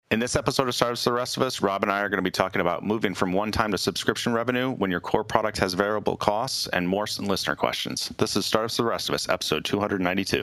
In this episode of Startups for the Rest of Us, Rob and I are going to be talking about moving from one-time to subscription revenue when your core product has variable costs and more listener questions. This is Startups for the Rest of Us, episode 292.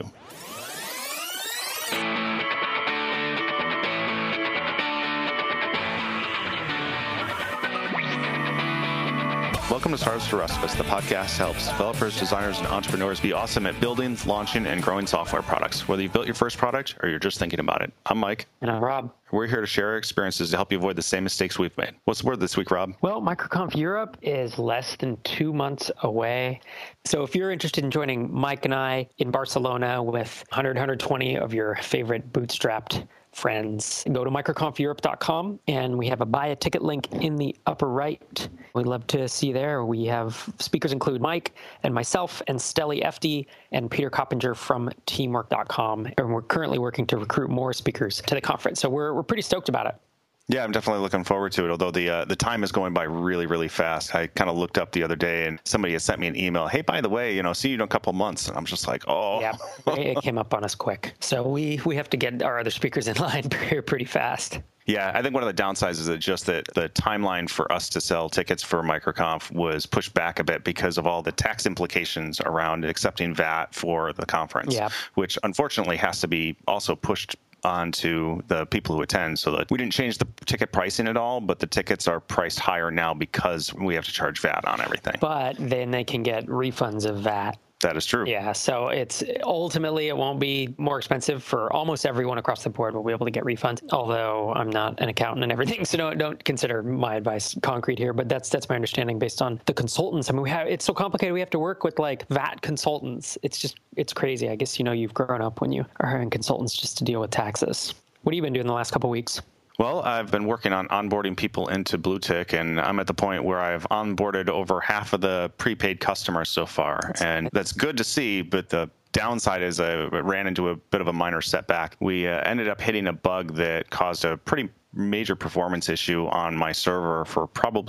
Welcome to Startups for the Rest of Us, the podcast that helps developers, designers, and entrepreneurs be awesome at building, launching, and growing software products, whether you've built your first product or you're just thinking about it. I'm Mike. And I'm Rob. We're here to share our experiences to help you avoid the same mistakes we've made. What's the word this week, Rob? Well, MicroConf Europe is less than 2 months away. So if you're interested in joining Mike and I in Barcelona with 120 of your favorite bootstrapped friends, go to microconfeurope.com and we have a buy a ticket link in the upper right. We'd love to see you there. We have speakers include Mike and myself and Stelly FD and Peter Coppinger from teamwork.com. And we're currently working to recruit more speakers to the conference. So we're pretty stoked about it. Yeah, I'm definitely looking forward to it, although the time is going by really, really fast. I kind of looked up the other day and somebody had sent me an email, hey, by the way, see you in a couple months. And I'm just like, oh. Yeah, it came up on us quick. So we have to get our other speakers in line pretty fast. Yeah, I think one of the downsides is that just that the timeline for us to sell tickets for MicroConf was pushed back a bit because of all the tax implications around accepting VAT for the conference, which unfortunately has to be also pushed onto the people who attend, so that we didn't change the ticket pricing at all, but the tickets are priced higher now because we have to charge VAT on everything. But then they can get refunds of VAT. That is true. Yeah, so it's ultimately it won't be more expensive for almost everyone across the board. We'll be able to get refunds. Although I'm not an accountant and everything, so don't consider my advice concrete here. But that's my understanding based on the consultants. I mean, it's so complicated. We have to work with like VAT consultants. It's crazy. I guess you've grown up when you are hiring consultants just to deal with taxes. What have you been doing the last couple of weeks? Well, I've been working on onboarding people into BlueTick, and I'm at the point where I've onboarded over half of the prepaid customers so far. And that's good to see, but the downside is I ran into a bit of a minor setback. We ended up hitting a bug that caused a pretty major performance issue on my server for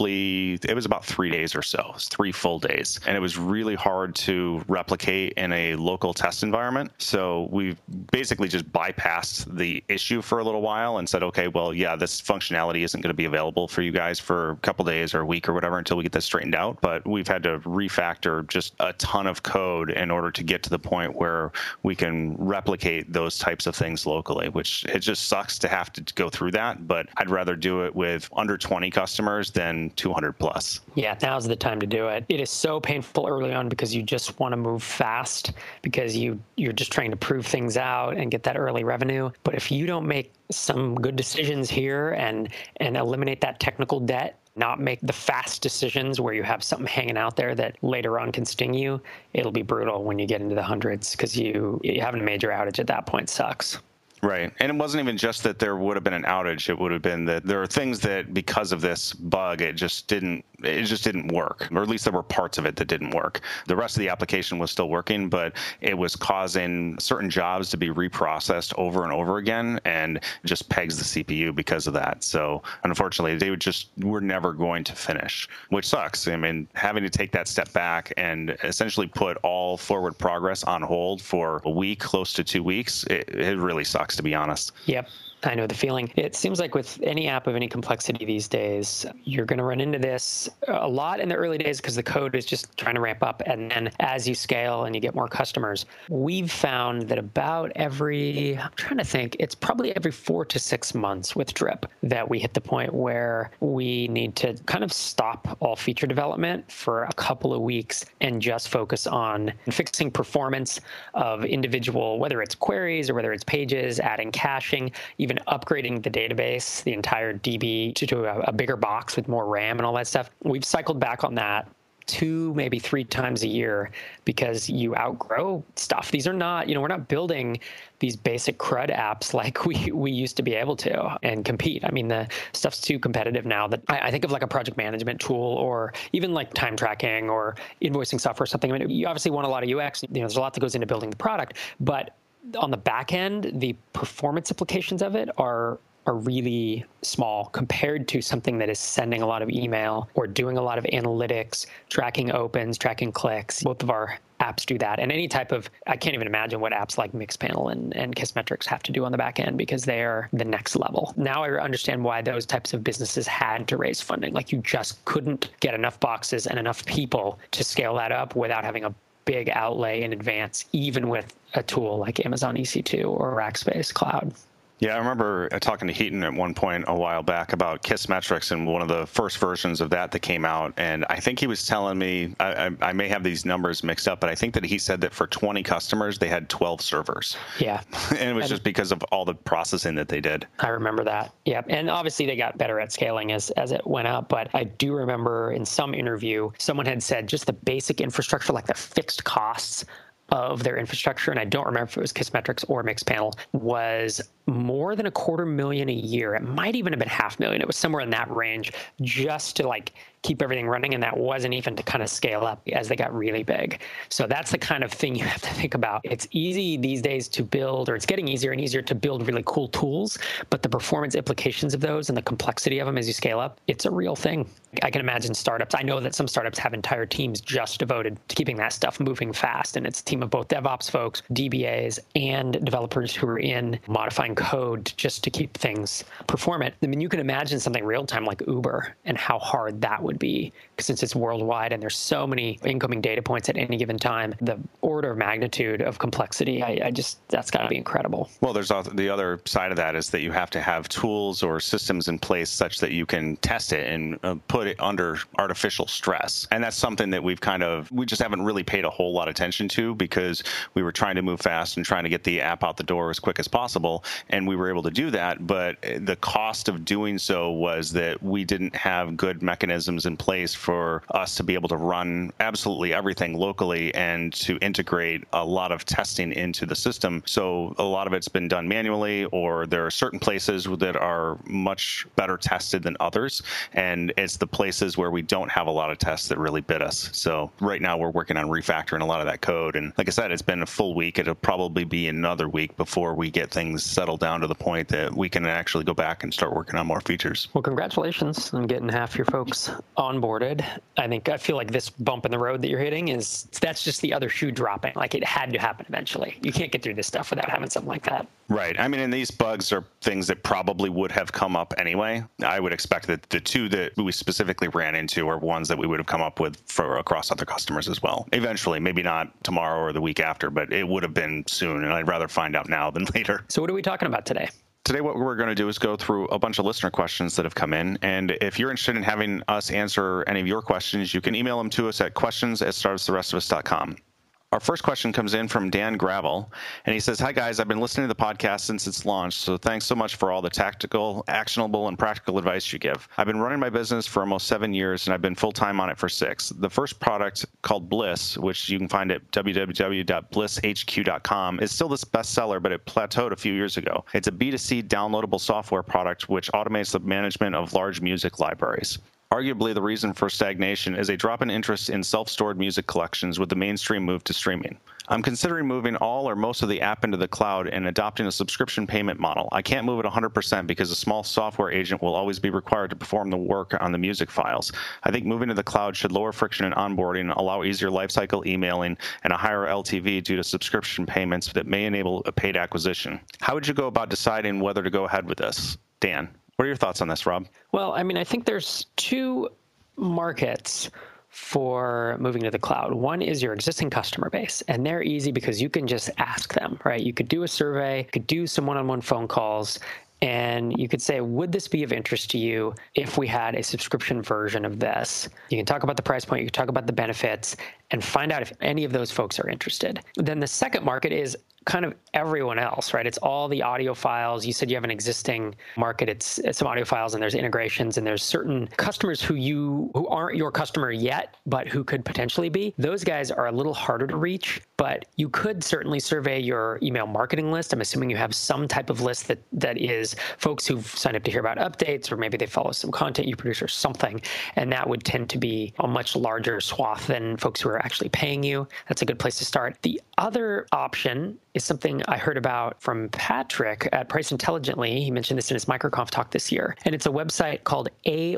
it was about 3 days or so. It was 3 full days. And it was really hard to replicate in a local test environment. So we basically just bypassed the issue for a little while and said, okay, well, yeah, this functionality isn't going to be available for you guys for a couple days or a week or whatever until we get this straightened out. But we've had to refactor just a ton of code in order to get to the point where we can replicate those types of things locally, which it just sucks to have to go through that. But I'd rather do it with under 20 customers than 200 plus. Yeah, now's the time to do it. It is so painful early on because you just want to move fast because you're just trying to prove things out and get that early revenue. But if you don't make some good decisions here and eliminate that technical debt, not make the fast decisions where you have something hanging out there that later on can sting you, it'll be brutal when you get into the hundreds because you having a major outage at that point sucks. Right. And it wasn't even just that there would have been an outage. It would have been that there are things that because of this bug, it just didn't work, or at least there were parts of it that didn't work. The rest of the application was still working, but it was causing certain jobs to be reprocessed over and over again and just pegs the CPU because of that. So unfortunately, they were never going to finish, which sucks. I mean, having to take that step back and essentially put all forward progress on hold for a week, close to 2 weeks, it really sucks, to be honest. Yep. I know the feeling. It seems like with any app of any complexity these days, you're going to run into this a lot in the early days because the code is just trying to ramp up. And then as you scale and you get more customers, we've found that it's probably every 4 to 6 months with Drip that we hit the point where we need to kind of stop all feature development for a couple of weeks and just focus on fixing performance of individual, whether it's queries or whether it's pages, adding caching, even upgrading the database, the entire DB to a bigger box with more RAM and all that stuff. We've cycled back on that 2, maybe 3 times a year because you outgrow stuff. These are not, we're not building these basic CRUD apps like we used to be able to and compete. I mean, the stuff's too competitive now that I think of like a project management tool or even like time tracking or invoicing software or something. I mean, you obviously want a lot of UX. There's a lot that goes into building the product, but on the back end, the performance implications of it are really small compared to something that is sending a lot of email or doing a lot of analytics, tracking opens, tracking clicks. Both of our apps do that. And any type of, I can't even imagine what apps like Mixpanel and Kissmetrics have to do on the back end, because they are the next level. Now I understand why those types of businesses had to raise funding. Like, you just couldn't get enough boxes and enough people to scale that up without having a big outlay in advance, even with a tool like Amazon EC2 or Rackspace Cloud. Yeah, I remember talking to Heaton at one point a while back about Kissmetrics and one of the first versions of that came out. And I think he was telling me, I may have these numbers mixed up, but I think that he said that for 20 customers, they had 12 servers. Yeah. And it was just because of all the processing that they did. I remember that. Yeah. And obviously they got better at scaling as it went up. But I do remember in some interview, someone had said just the basic infrastructure, like the fixed costs of their infrastructure, and I don't remember if it was Kissmetrics or Mixpanel, was more than $250,000 a year. It might even have been $500,000. It was somewhere in that range, just to like keep everything running. And that wasn't even to kind of scale up as they got really big. So that's the kind of thing you have to think about. It's easy these days to build, or it's getting easier and easier to build really cool tools, but the performance implications of those and the complexity of them as you scale up, it's a real thing. I can imagine startups. I know that some startups have entire teams just devoted to keeping that stuff moving fast. And it's a team of both DevOps folks, DBAs, and developers who are in modifying code just to keep things performant. I mean, you can imagine something real time like Uber and how hard that would be, since it's worldwide and there's so many incoming data points at any given time. The order of magnitude of complexity, that's got to be incredible. Well, there's the other side of that is that you have to have tools or systems in place such that you can test it and put it under artificial stress. And that's something that we just haven't really paid a whole lot of attention to, because we were trying to move fast and trying to get the app out the door as quick as possible. And we were able to do that. But the cost of doing so was that we didn't have good mechanisms in place for us to be able to run absolutely everything locally and to integrate a lot of testing into the system. So a lot of it's been done manually, or there are certain places that are much better tested than others. And it's the places where we don't have a lot of tests that really bit us. So right now we're working on refactoring a lot of that code. And like I said, it's been a full week. It'll probably be another week before we get things settled down to the point that we can actually go back and start working on more features. Well, congratulations on getting half your folks onboarded. I feel like this bump in the road that you're hitting that's just the other shoe dropping. Like, it had to happen eventually. You can't get through this stuff without having something like that. Right. I mean, and these bugs are things that probably would have come up anyway. I would expect that the two that we specifically ran into are ones that we would have come up with for across other customers as well. Eventually, maybe not tomorrow or the week after, but it would have been soon. And I'd rather find out now than later. So what are we talking about today? Today, what we're going to do is go through a bunch of listener questions that have come in. And if you're interested in having us answer any of your questions, you can email them to us at questions@startupstherestofus.com. Our first question comes in from Dan Gravel, and he says, "Hi guys, I've been listening to the podcast since its launch, so thanks so much for all the tactical, actionable, and practical advice you give. I've been running my business for almost 7 years, and I've been full-time on it for 6. The first product, called Bliss, which you can find at www.blisshq.com, is still the bestseller, but it plateaued a few years ago. It's a B2C downloadable software product which automates the management of large music libraries. Arguably, the reason for stagnation is a drop in interest in self-stored music collections with the mainstream move to streaming. I'm considering moving all or most of the app into the cloud and adopting a subscription payment model. I can't move it 100% because a small software agent will always be required to perform the work on the music files. I think moving to the cloud should lower friction in onboarding, allow easier lifecycle emailing, and a higher LTV due to subscription payments that may enable a paid acquisition. How would you go about deciding whether to go ahead with this?" Dan, what are your thoughts on this, Rob? Well, I mean, I think there's two markets for moving to the cloud. One is your existing customer base, and they're easy because you can just ask them, right? You could do a survey, you could do some one-on-one phone calls, and you could say, would this be of interest to you if we had a subscription version of this? You can talk about the price point, you can talk about the benefits, and find out if any of those folks are interested. Then the second market is kind of everyone else, right? It's all the audio files. You said you have an existing market. It's some audio files, and there's integrations, and there's certain customers who aren't your customer yet, but who could potentially be. Those guys are a little harder to reach, but you could certainly survey your email marketing list. I'm assuming you have some type of list that is folks who've signed up to hear about updates, or maybe they follow some content you produce or something, and that would tend to be a much larger swath than folks who are actually paying you. That's a good place to start. The other option is something I heard about from Patrick at Price Intelligently. He mentioned this in his MicroConf talk this year. And it's a website called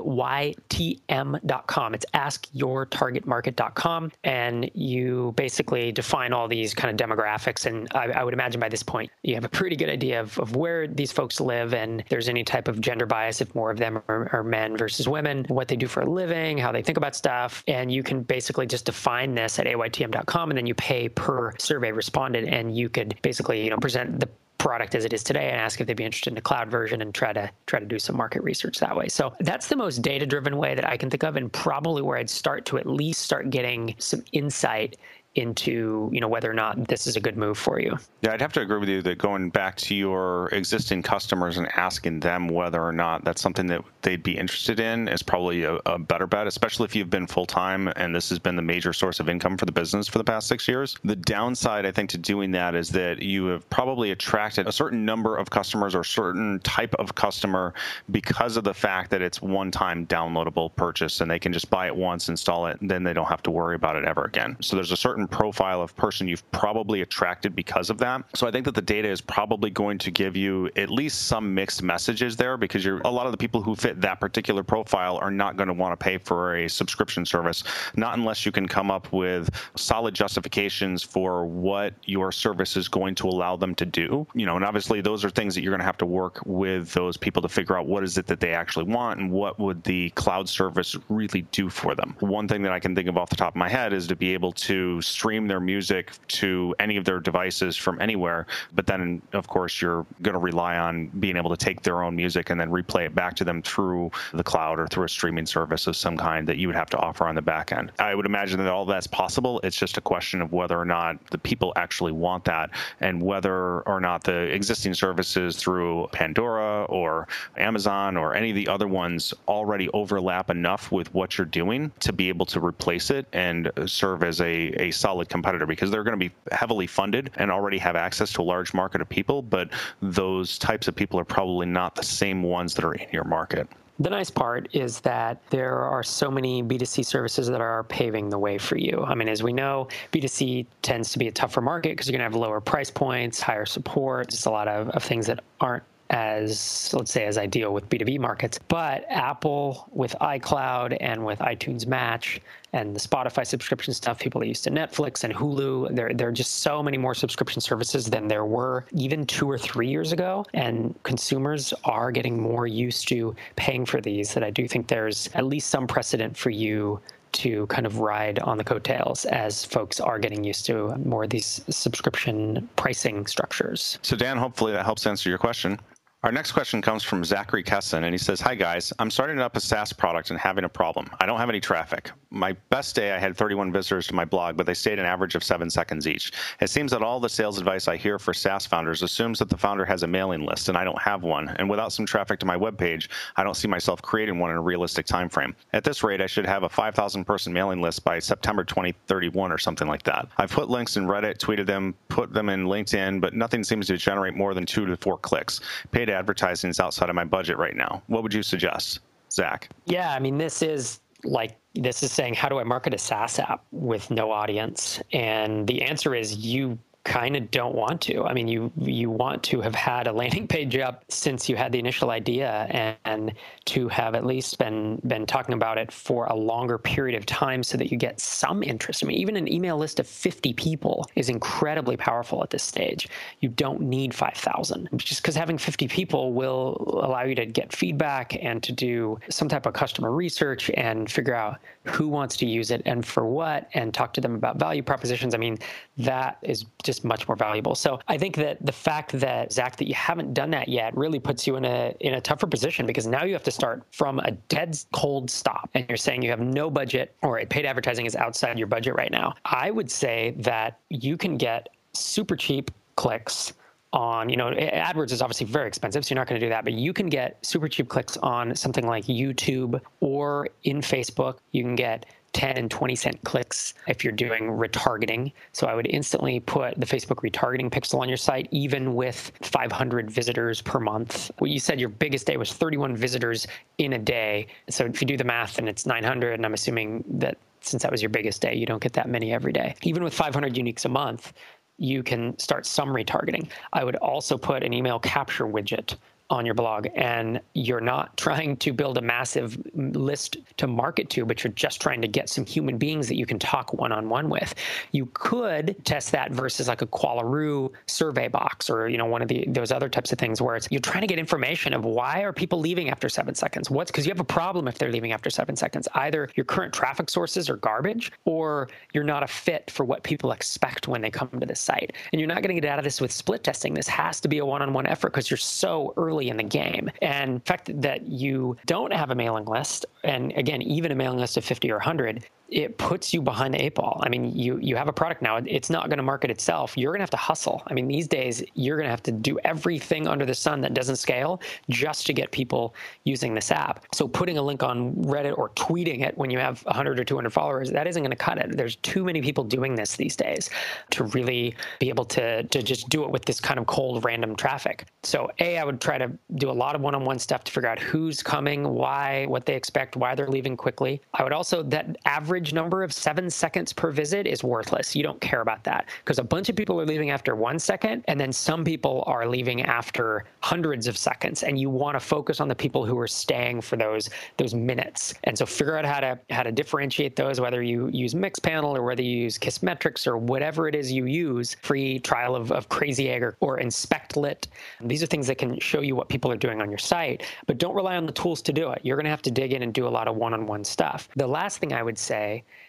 AYTM.com. It's askyourtargetmarket.com. And you basically define all these kind of demographics. And I would imagine by this point, you have a pretty good idea of where these folks live and if there's any type of gender bias, if more of them are men versus women, what they do for a living, how they think about stuff. And you can basically just define this at AYTM.com, and then you pay per survey responded, and you could basically, present the product as it is today and ask if they'd be interested in the cloud version and try to do some market research that way. So that's the most data-driven way that I can think of, and probably where I'd start to at least start getting some insight into whether or not this is a good move for you. Yeah, I'd have to agree with you that going back to your existing customers and asking them whether or not that's something that they'd be interested in is probably a better bet, especially if you've been full-time and this has been the major source of income for the business for the past 6 years. The downside, I think, to doing that is that you have probably attracted a certain number of customers or certain type of customer because of the fact that it's one-time downloadable purchase and they can just buy it once, install it, and then they don't have to worry about it ever again. So there's a certain profile of person you've probably attracted because of that. So I think that the data is probably going to give you at least some mixed messages there, because a lot of the people who fit that particular profile are not going to want to pay for a subscription service, not unless you can come up with solid justifications for what your service is going to allow them to do. And obviously those are things that you're going to have to work with those people to figure out what is it that they actually want and what would the cloud service really do for them. One thing that I can think of off the top of my head is to be able to stream their music to any of their devices from anywhere. But then, of course, you're going to rely on being able to take their own music and then replay it back to them through the cloud or through a streaming service of some kind that you would have to offer on the back end. I would imagine that all that's possible. It's just a question of whether or not the people actually want that and whether or not the existing services through Pandora or Amazon or any of the other ones already overlap enough with what you're doing to be able to replace it and serve as a solid competitor, because they're going to be heavily funded and already have access to a large market of people, but those types of people are probably not the same ones that are in your market. The nice part is that there are so many B2C services that are paving the way for you. I mean, as we know, B2C tends to be a tougher market because you're going to have lower price points, higher support, just a lot of things that aren't as, let's say, as ideal with B2B markets. But Apple with iCloud and with iTunes Match and the Spotify subscription stuff, people that used to Netflix and Hulu, there are just so many more subscription services than there were even 2 or 3 years ago. And consumers are getting more used to paying for these, that I do think there's at least some precedent for you to kind of ride on the coattails as folks are getting used to more of these subscription pricing structures. So Dan, hopefully that helps answer your question. Our next question comes from Zachary Kesson, and he says, "Hi guys, I'm starting up a SaaS product and having a problem. I don't have any traffic. My best day I had 31 visitors to my blog, but they stayed an average of 7 seconds each. It seems that all the sales advice I hear for SaaS founders assumes that the founder has a mailing list, and I don't have one. And without some traffic to my webpage, I don't see myself creating one in a realistic time frame. At this rate, I should have a 5,000 person mailing list by September 2031 or something like that. I've put links in Reddit, tweeted them, put them in LinkedIn, but nothing seems to generate more than 2 to 4 clicks. Paid advertising is outside of my budget right now. What would you suggest?" Zach? Yeah, I mean, this is saying, how do I market a SaaS app with no audience? And the answer is you kind of don't want to. I mean, you want to have had a landing page up since you had the initial idea and to have at least been talking about it for a longer period of time so that you get some interest. I mean, even an email list of 50 people is incredibly powerful at this stage. You don't need 5,000. Just because having 50 people will allow you to get feedback and to do some type of customer research and figure out who wants to use it and for what, and talk to them about value propositions. I mean, that is just much more valuable. So I think that the fact that, Zach, that you haven't done that yet really puts you in a tougher position, because now you have to start from a dead cold stop, and you're saying you have no budget, or paid advertising is outside your budget right now. I would say that you can get super cheap clicks on, AdWords is obviously very expensive, so you're not going to do that, but you can get super cheap clicks on something like YouTube or in Facebook. You can get 10 and 20 cent clicks if you're doing retargeting. So I would instantly put the Facebook retargeting pixel on your site, even with 500 visitors per month. Well, you said your biggest day was 31 visitors in a day. So if you do the math, then it's 900, and I'm assuming that since that was your biggest day, you don't get that many every day. Even with 500 uniques a month, you can start some retargeting. I would also put an email capture widget on your blog, and you're not trying to build a massive list to market to, but you're just trying to get some human beings that you can talk one-on-one with. You could test that versus like a Qualaroo survey box, or one of those other types of things where you're trying to get information of why are people leaving after 7 seconds. Because you have a problem if they're leaving after 7 seconds. Either your current traffic sources are garbage, or you're not a fit for what people expect when they come to the site. And you're not going to get out of this with split testing. This has to be a one-on-one effort because you're so early in the game. And the fact that you don't have a mailing list, and again, even a mailing list of 50 or 100, it puts you behind the eight ball. I mean, you have a product now. It's not going to market itself. You're going to have to hustle. I mean, these days, you're going to have to do everything under the sun that doesn't scale just to get people using this app. So putting a link on Reddit or tweeting it when you have 100 or 200 followers, that isn't going to cut it. There's too many people doing this these days to really be able to just do it with this kind of cold, random traffic. So I would try to do a lot of one-on-one stuff to figure out who's coming, why, what they expect, why they're leaving quickly. I would also, that average number of 7 seconds per visit is worthless. You don't care about that because a bunch of people are leaving after 1 second, and then some people are leaving after hundreds of seconds, and you want to focus on the people who are staying for those minutes. And so figure out how to differentiate those, whether you use Mixpanel or whether you use Kissmetrics or whatever it is you use, free trial of Crazy Egg or InspectLit. These are things that can show you what people are doing on your site, but don't rely on the tools to do it. You're going to have to dig in and do a lot of one-on-one stuff. The last thing I would say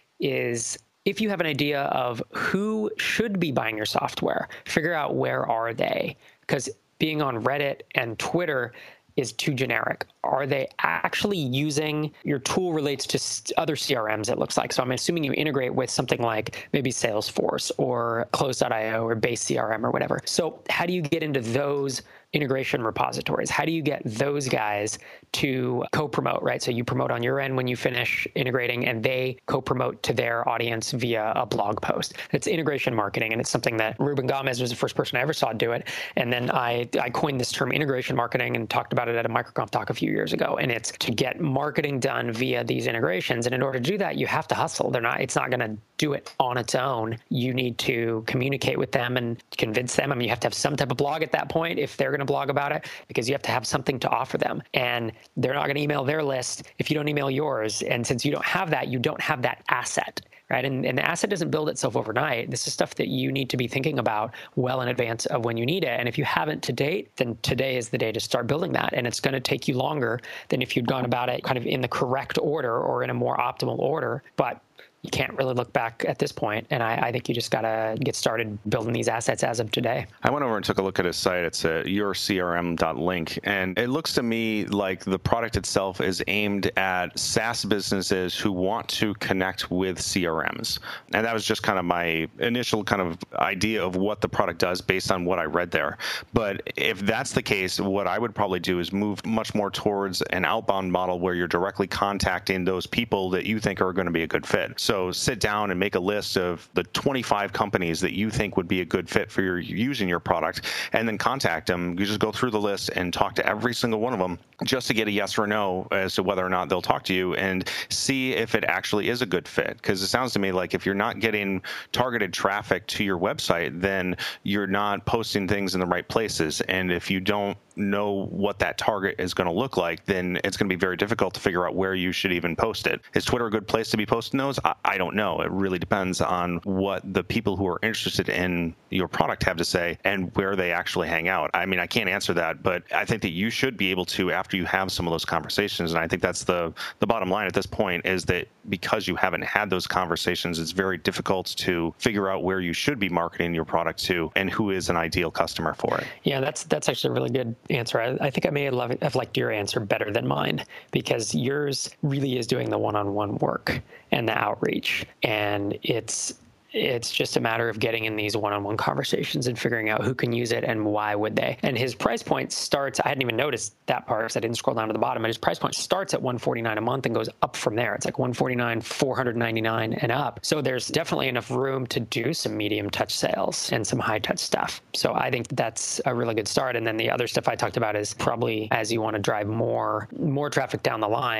is if you have an idea of who should be buying your software, figure out where are they, because being on Reddit and Twitter is too generic. Are they actually using your tool? Relates to other CRMs, it looks like. So I'm assuming you integrate with something like maybe Salesforce or Close.io or Base CRM or whatever. So how do you get into those integration repositories? How do you get those guys to co-promote, right? So you promote on your end when you finish integrating, and they co-promote to their audience via a blog post. It's integration marketing, and it's something that Ruben Gomez was the first person I ever saw do it. And then I coined this term integration marketing and talked about it at a MicroConf talk a few years ago. And it's to get marketing done via these integrations. And in order to do that, you have to hustle. It's not going to do it on its own. You need to communicate with them and convince them. I mean, you have to have some type of blog at that point if they're going to blog about it, because you have to have something to offer them. And they're not going to email their list if you don't email yours. And since you don't have that, you don't have that asset, right? And the asset doesn't build itself overnight. This is stuff that you need to be thinking about well in advance of when you need it. And if you haven't to date, then today is the day to start building that. And it's going to take you longer than if you'd gone about it kind of in the correct order or in a more optimal order. But you can't really look back at this point. And I think you just got to get started building these assets as of today. I went over and took a look at his site. It's yourcrm.link. And it looks to me like the product itself is aimed at SaaS businesses who want to connect with CRMs. And that was just kind of my initial kind of idea of what the product does based on what I read there. But if that's the case, what I would probably do is move much more towards an outbound model where you're directly contacting those people that you think are going to be a good fit. So sit down and make a list of the 25 companies that you think would be a good fit for your using your product, and then contact them. You just go through the list and talk to every single one of them just to get a yes or no as to whether or not they'll talk to you, and see if it actually is a good fit. Because it sounds to me like if you're not getting targeted traffic to your website, then you're not posting things in the right places. And if you don't know what that target is going to look like, then it's going to be very difficult to figure out where you should even post it. Is Twitter a good place to be posting those? I don't know. It really depends on what the people who are interested in your product have to say and where they actually hang out. I mean, I can't answer that, but I think that you should be able to after you have some of those conversations. And I think that's the bottom line at this point, is that because you haven't had those conversations, it's very difficult to figure out where you should be marketing your product to and who is an ideal customer for it. Yeah, that's actually a really good answer. I think I may have liked your answer better than mine, because yours really is doing the one-on-one work and the outreach. And it's just a matter of getting in these one-on-one conversations and figuring out who can use it and why would they. And his price point starts, I hadn't even noticed that part because I didn't scroll down to the bottom, but his price point starts at $149 a month and goes up from there. It's like $149, $499 and up. So there's definitely enough room to do some medium touch sales and some high touch stuff. So I think that's a really good start. And then the other stuff I talked about is probably as you want to drive more traffic down the line,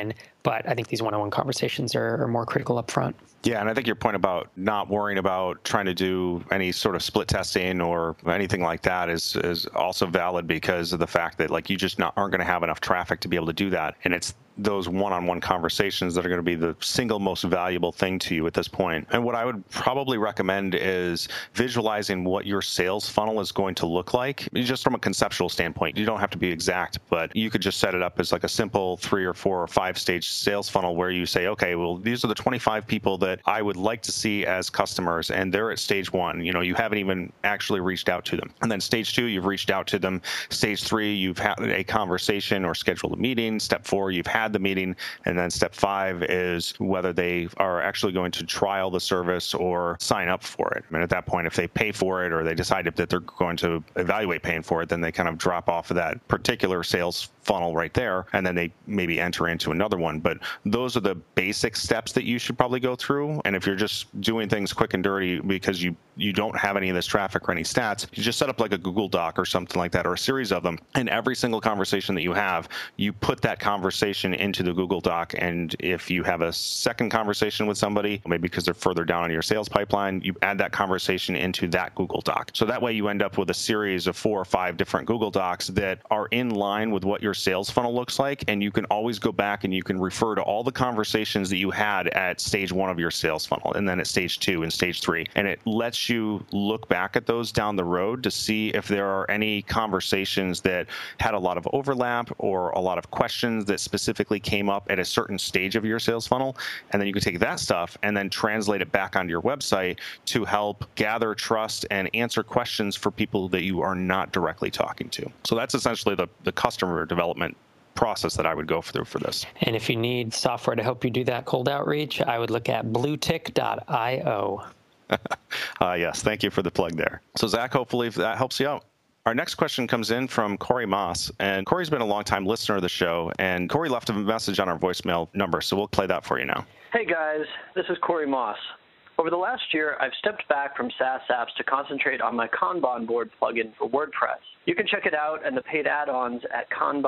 But I think these one-on-one conversations are more critical up front. Yeah, and I think your point about not worrying about trying to do any sort of split testing or anything like that is also valid because of the fact that like you just aren't going to have enough traffic to be able to do that. And it's those one-on-one conversations that are going to be the single most valuable thing to you at this point. And what I would probably recommend is visualizing what your sales funnel is going to look like, just from a conceptual standpoint. You don't have to be exact, but you could just set it up as like a simple 3 or 4 or 5 stage sales funnel where you say, okay, well, these are the 25 people that I would like to see as customers, and they're at stage 1. You know, you haven't even actually reached out to them. And then stage 2, you've reached out to them. Stage 3, you've had a conversation or scheduled a meeting. Step 4, you've had the meeting. And then step 5 is whether they are actually going to trial the service or sign up for it. And at that point, if they pay for it or they decide that they're going to evaluate paying for it, then they kind of drop off of that particular sales funnel right there, and then they maybe enter into another one. But those are the basic steps that you should probably go through. And if you're just doing things quick and dirty because you don't have any of this traffic or any stats, you just set up like a Google Doc or something like that, or a series of them. And every single conversation that you have, you put that conversation into the Google Doc. And if you have a second conversation with somebody, maybe because they're further down in your sales pipeline, you add that conversation into that Google Doc. So that way you end up with a series of 4 or 5 different Google Docs that are in line with what your sales funnel looks like. And you can always go back and you can refer to all the conversations that you had at stage 1 of your sales funnel, and then at stage 2 and stage 3. And it lets you look back at those down the road to see if there are any conversations that had a lot of overlap or a lot of questions that specifically came up at a certain stage of your sales funnel. And then you can take that stuff and then translate it back onto your website to help gather trust and answer questions for people that you are not directly talking to. So that's essentially the customer development process that I would go through for this. And if you need software to help you do that cold outreach, I would look at bluetick.io. Yes, thank you for the plug there. So Zach, hopefully that helps you out. Our next question comes in from Corey Moss, and Corey's been a longtime listener of the show, and Corey left a message on our voicemail number, so we'll play that for you now. Hey guys, this is Corey Moss. Over the last year, I've stepped back from SaaS apps to concentrate on my Kanban board plugin for WordPress. You can check it out and the paid add-ons at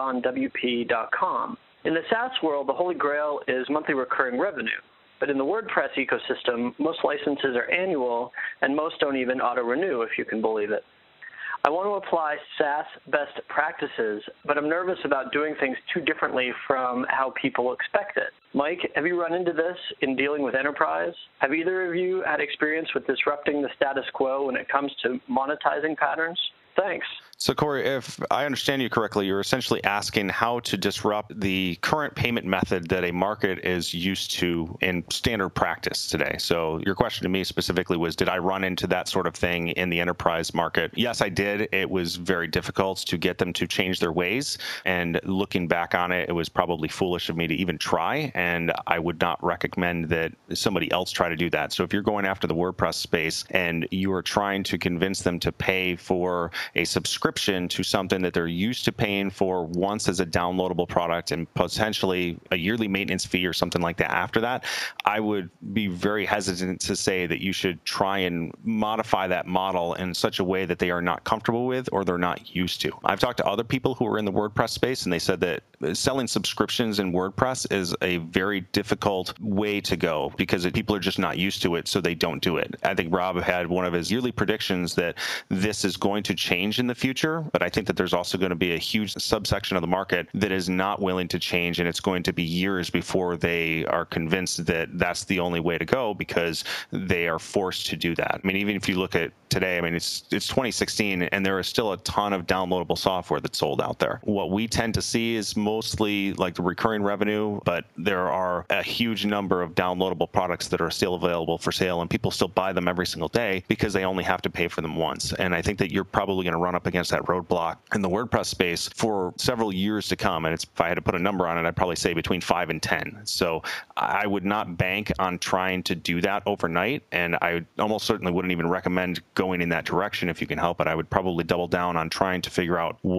kanbanwp.com. In the SaaS world, the holy grail is monthly recurring revenue. But in the WordPress ecosystem, most licenses are annual, and most don't even auto-renew, if you can believe it. I want to apply SaaS best practices, but I'm nervous about doing things too differently from how people expect it. Mike, have you run into this in dealing with enterprise? Have either of you had experience with disrupting the status quo when it comes to monetizing patterns? Thanks. So, Corey, if I understand you correctly, you're essentially asking how to disrupt the current payment method that a market is used to in standard practice today. So your question to me specifically was, did I run into that sort of thing in the enterprise market? Yes, I did. It was very difficult to get them to change their ways. And looking back on it, it was probably foolish of me to even try. And I would not recommend that somebody else try to do that. So if you're going after the WordPress space and you are trying to convince them to pay for a subscription to something that they're used to paying for once as a downloadable product and potentially a yearly maintenance fee or something like that after that, I would be very hesitant to say that you should try and modify that model in such a way that they are not comfortable with or they're not used to. I've talked to other people who are in the WordPress space, and they said that selling subscriptions in WordPress is a very difficult way to go because people are just not used to it, so they don't do it. I think Rob had one of his yearly predictions that this is going to change in the future, but I think that there's also going to be a huge subsection of the market that is not willing to change, and it's going to be years before they are convinced that that's the only way to go because they are forced to do that. I mean, even if you look at today, I mean, it's 2016, and there is still a ton of downloadable software that's sold out there. What we tend to see is mostly like the recurring revenue, but there are a huge number of downloadable products that are still available for sale, and people still buy them every single day because they only have to pay for them once. And I think that you're probably going to run up against that roadblock in the WordPress space for several years to come. And if I had to put a number on it, I'd probably say between 5 and 10. So I would not bank on trying to do that overnight. And I almost certainly wouldn't even recommend going in that direction if you can help it. I would probably double down on trying to figure out what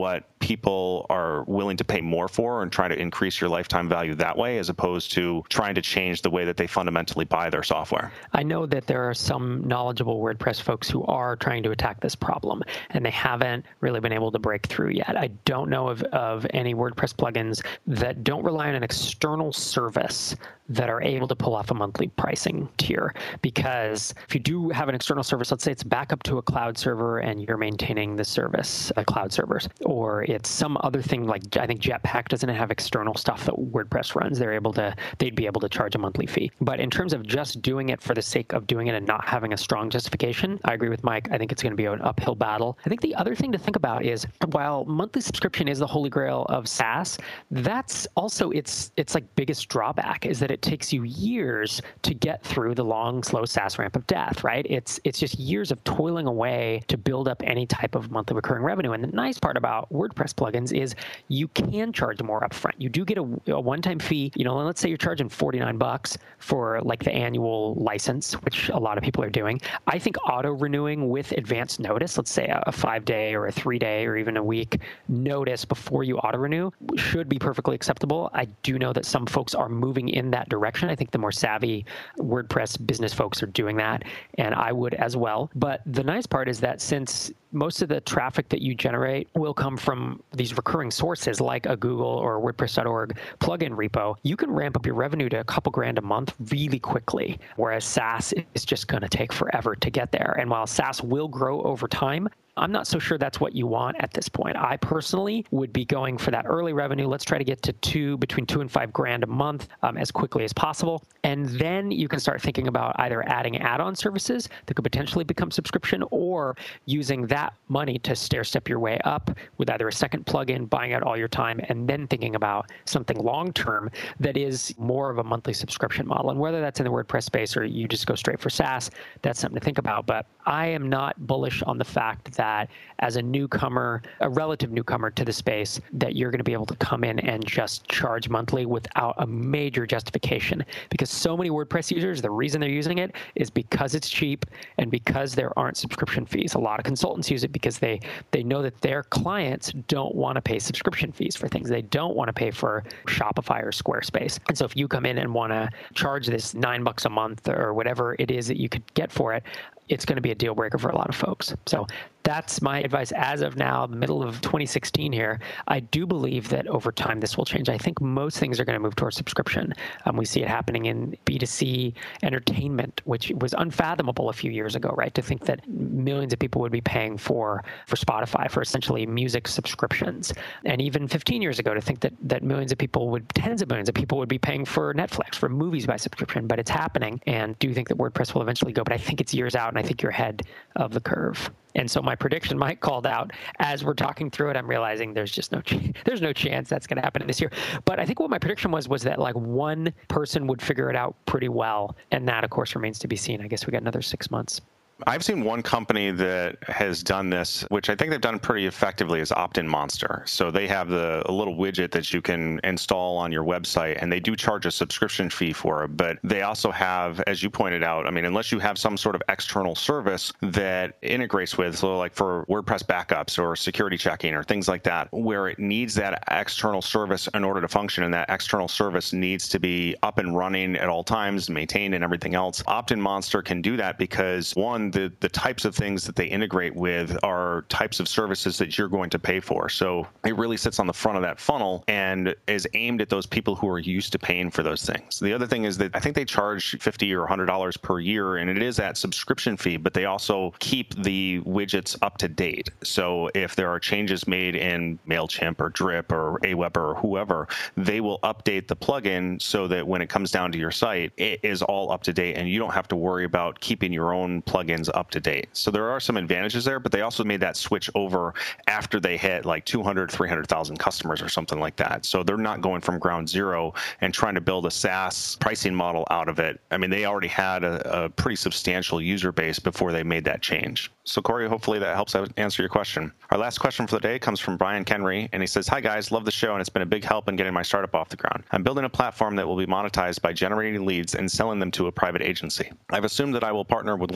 people are willing to pay more for and try to increase your lifetime value that way, as opposed to trying to change the way that they fundamentally buy their software. I know that there are some knowledgeable WordPress folks who are trying to attack this problem, and they haven't really been able to break through yet. I don't know of any WordPress plugins that don't rely on an external service that are able to pull off a monthly pricing tier. Because if you do have an external service, let's say it's back up to a cloud server and you're maintaining the service, cloud servers, or it's some other thing like I think Jetpack doesn't have external stuff that WordPress runs. They'd be able to charge a monthly fee. But in terms of just doing it for the sake of doing it and not having a strong justification, I agree with Mike. I think it's going to be an uphill battle. I think the other thing to think about is while monthly subscription is the holy grail of SaaS, that's also its like biggest drawback is that it takes you years to get through the long, slow SaaS ramp of death, right? It's just years of toiling away to build up any type of monthly recurring revenue. And the nice part about WordPress plugins is you can charge more upfront. You do get a one-time fee. Let's say you're charging $49 for like the annual license, which a lot of people are doing. I think auto-renewing with advance notice, let's say a 5-day or a 3-day or even a week notice before you auto-renew should be perfectly acceptable. I do know that some folks are moving in that direction. I think the more savvy WordPress business folks are doing that, and I would as well. But the nice part is that since most of the traffic that you generate will come from these recurring sources like a Google or WordPress.org plugin repo, you can ramp up your revenue to a couple grand a month really quickly, whereas SaaS is just going to take forever to get there. And while SaaS will grow over time, I'm not so sure that's what you want at this point. I personally would be going for that early revenue. Let's try to get to between $2 and $5 grand a month as quickly as possible. And then you can start thinking about either adding add-on services that could potentially become subscription or using that money to stair-step your way up with either a second plugin, buying out all your time, and then thinking about something long-term that is more of a monthly subscription model. And whether that's in the WordPress space or you just go straight for SaaS, that's something to think about. But I am not bullish on the fact that as a newcomer, a relative newcomer to the space, that you're going to be able to come in and just charge monthly without a major justification. Because so many WordPress users, the reason they're using it is because it's cheap and because there aren't subscription fees. A lot of consultants use it because they know that their clients don't want to pay subscription fees for things. They don't want to pay for Shopify or Squarespace. And so if you come in and want to charge this $9 a month or whatever it is that you could get for it, it's going to be a deal breaker for a lot of folks. So that's my advice as of now, middle of 2016 here. I do believe that over time this will change. I think most things are going to move towards subscription. We see it happening in B2C entertainment, which was unfathomable a few years ago, right? To think that millions of people would be paying for Spotify, for essentially music subscriptions. And even 15 years ago, to think that millions of people tens of millions of people would be paying for Netflix, for movies by subscription. But it's happening. And do think that WordPress will eventually go, but I think it's years out. And I think you're ahead of the curve. And so my prediction, Mike called out, as we're talking through it, I'm realizing there's just no chance that's going to happen this year. But I think what my prediction was that like one person would figure it out pretty well. And that, of course, remains to be seen. I guess we got another 6 months. I've seen one company that has done this, which I think they've done pretty effectively, is Opt-in Monster. So they have a little widget that you can install on your website, and they do charge a subscription fee for it. But they also have, as you pointed out, I mean, unless you have some sort of external service that integrates with, so like for WordPress backups or security checking or things like that, where it needs that external service in order to function, and that external service needs to be up and running at all times, maintained and everything else. Opt-in Monster can do that because, one, the types of things that they integrate with are types of services that you're going to pay for. So it really sits on the front of that funnel and is aimed at those people who are used to paying for those things. The other thing is that I think they charge $50 or $100 per year, and it is that subscription fee, but they also keep the widgets up to date. So if there are changes made in MailChimp or Drip or Aweber or whoever, they will update the plugin so that when it comes down to your site, it is all up to date and you don't have to worry about keeping your own plugins up to date. So there are some advantages there, but they also made that switch over after they hit like 200, 300,000 customers or something like that. So they're not going from ground zero and trying to build a SaaS pricing model out of it. I mean, they already had a pretty substantial user base before they made that change. So Corey, hopefully that helps answer your question. Our last question for the day comes from Brian Kenry, and he says, "Hi guys, love the show and it's been a big help in getting my startup off the ground. I'm building a platform that will be monetized by generating leads and selling them to a private agency. I've assumed that I will partner with one agency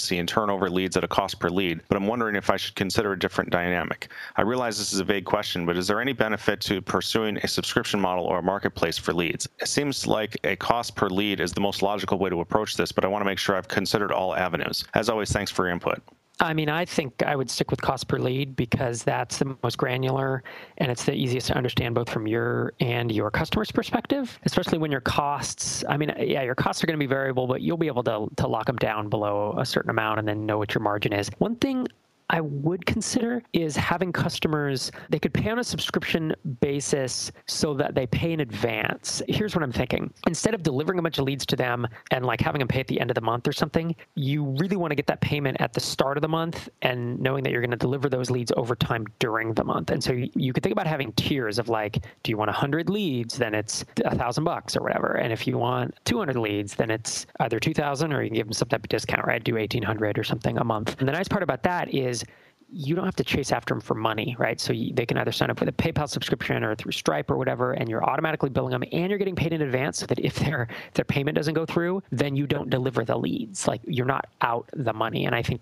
efficiency and turn over leads at a cost per lead, but I'm wondering if I should consider a different dynamic. I realize this is a vague question, but is there any benefit to pursuing a subscription model or a marketplace for leads? It seems like a cost per lead is the most logical way to approach this, but I want to make sure I've considered all avenues. As always, thanks for your input. I mean, I think I would stick with cost per lead because that's the most granular and it's the easiest to understand both from your and your customer's perspective, especially when your costs, your costs are going to be variable, but you'll be able to lock them down below a certain amount and then know what your margin is. One thing I would consider is having customers, they could pay on a subscription basis so that they pay in advance. Here's what I'm thinking. Instead of delivering a bunch of leads to them and like having them pay at the end of the month or something, you really want to get that payment at the start of the month and knowing that you're going to deliver those leads over time during the month. And so you could think about having tiers of like, do you want 100 leads? Then it's $1,000 or whatever. And if you want 200 leads, then it's either 2,000 or you can give them some type of discount, right? Do 1,800 or something a month. And the nice part about that is you don't have to chase after them for money, right? So they can either sign up with a PayPal subscription or through Stripe or whatever, and you're automatically billing them and you're getting paid in advance so that if their payment doesn't go through, then you don't deliver the leads. Like you're not out the money. And I think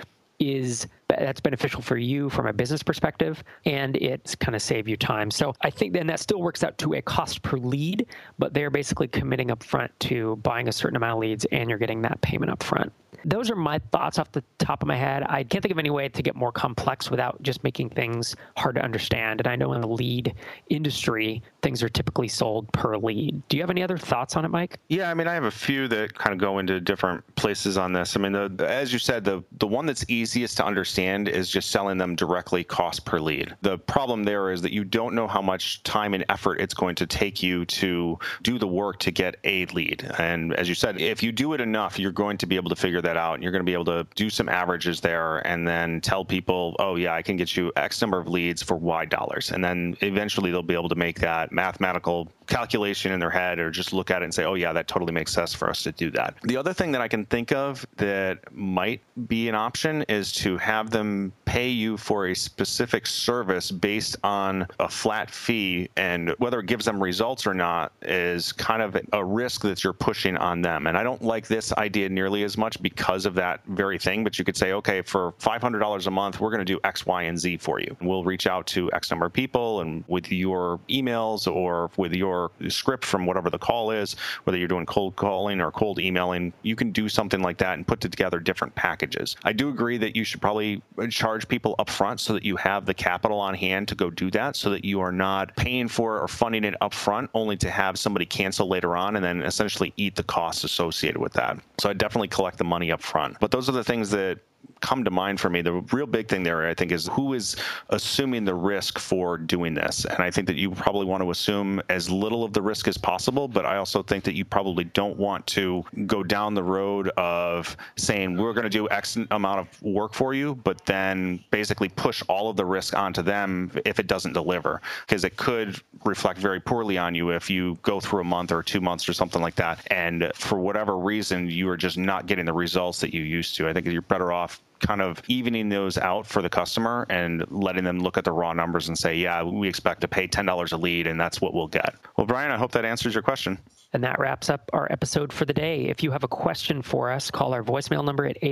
that's beneficial for you from a business perspective, and it's kind of save you time. So I think then that still works out to a cost per lead, but they're basically committing up front to buying a certain amount of leads and you're getting that payment up front. Those are my thoughts off the top of my head. I can't think of any way to get more complex without just making things hard to understand. And I know in the lead industry, things are typically sold per lead. Do you have any other thoughts on it, Mike? Yeah, I have a few that kind of go into different places on this. As you said, the one that's easiest to understand is just selling them directly cost per lead. The problem there is that you don't know how much time and effort it's going to take you to do the work to get a lead. And as you said, if you do it enough, you're going to be able to figure that out. And you're going to be able to do some averages there and then tell people, oh yeah, I can get you X number of leads for Y dollars. And then eventually they'll be able to make that mathematical calculation in their head or just look at it and say, oh yeah, that totally makes sense for us to do that. The other thing that I can think of that might be an option is to have them pay you for a specific service based on a flat fee, and whether it gives them results or not is kind of a risk that you're pushing on them. And I don't like this idea nearly as much because of that very thing, but you could say, okay, for $500 a month, we're going to do X, Y, and Z for you. We'll reach out to X number of people, and with your emails or with your script from whatever the call is, whether you're doing cold calling or cold emailing, you can do something like that and put together different packages. I do agree that you should probably charge people up front so that you have the capital on hand to go do that, so that you are not paying for or funding it up front only to have somebody cancel later on and then essentially eat the costs associated with that. So I definitely collect the money up front. But those are the things that come to mind for me. The real big thing there, I think, is who is assuming the risk for doing this. And I think that you probably want to assume as little of the risk as possible, but I also think that you probably don't want to go down the road of saying, we're going to do X amount of work for you, but then basically push all of the risk onto them if it doesn't deliver, because it could reflect very poorly on you if you go through a month or 2 months or something like that. And for whatever reason, you are just not getting the results that you used to. I think you're better off kind of evening those out for the customer and letting them look at the raw numbers and say, yeah, we expect to pay $10 a lead and that's what we'll get. Well, Brian, I hope that answers your question. And that wraps up our episode for the day. If you have a question for us, call our voicemail number at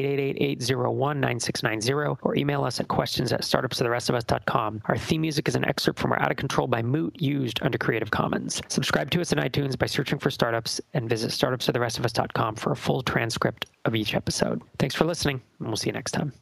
888-801-9690 or email us at questions@startupsoftherestof.com. Our theme music is an excerpt from our Out of Control by Moot, used under Creative Commons. Subscribe to us in iTunes by searching for Startups and visit startupsoftherestof.com for a full transcript of each episode. Thanks for listening, and we'll see you next time.